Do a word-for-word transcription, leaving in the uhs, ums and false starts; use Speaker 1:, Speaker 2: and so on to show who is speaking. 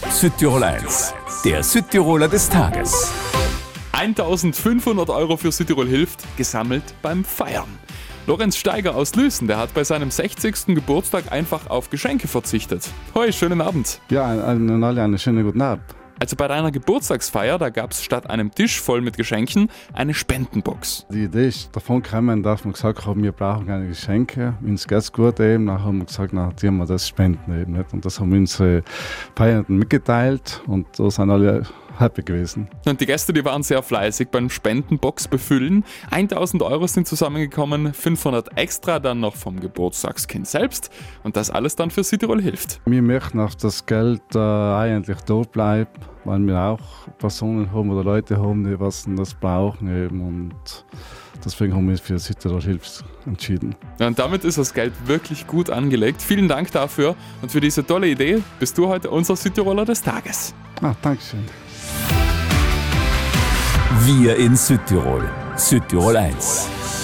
Speaker 1: Südtirol eins, der Südtiroler des Tages.
Speaker 2: eintausendfünfhundert Euro für Südtirol hilft, gesammelt beim Feiern. Lorenz Steiger aus Lüßen, der hat bei seinem sechzigsten Geburtstag einfach auf Geschenke verzichtet. Hoi, schönen Abend.
Speaker 3: Ja, an alle einen schönen guten Abend.
Speaker 2: Also bei deiner Geburtstagsfeier, da gab es statt einem Tisch voll mit Geschenken eine Spendenbox.
Speaker 3: Die Idee ist davon gekommen, dass wir gesagt haben, wir brauchen keine Geschenke, uns geht's gut eben. Dann haben wir gesagt, na, die haben wir das spenden eben nicht. Und das haben unsere Feiernden mitgeteilt und so sind alle happy gewesen.
Speaker 2: Und die Gäste, die waren sehr fleißig beim Spendenbox befüllen. eintausend Euro sind zusammengekommen, fünfhundert extra dann noch vom Geburtstagskind selbst. Und das alles dann für Südtirol hilft.
Speaker 3: Wir möchten, dass das Geld äh, eigentlich dort bleibt, weil wir auch Personen haben oder Leute haben, die was das brauchen eben. Und deswegen haben wir uns für Südtirol Hilfe entschieden.
Speaker 2: Ja, und damit ist das Geld wirklich gut angelegt. Vielen Dank dafür und für diese tolle Idee bist du heute unser Südtiroler des Tages.
Speaker 3: Ah, Dankeschön.
Speaker 1: Wir in Südtirol. Südtirol eins.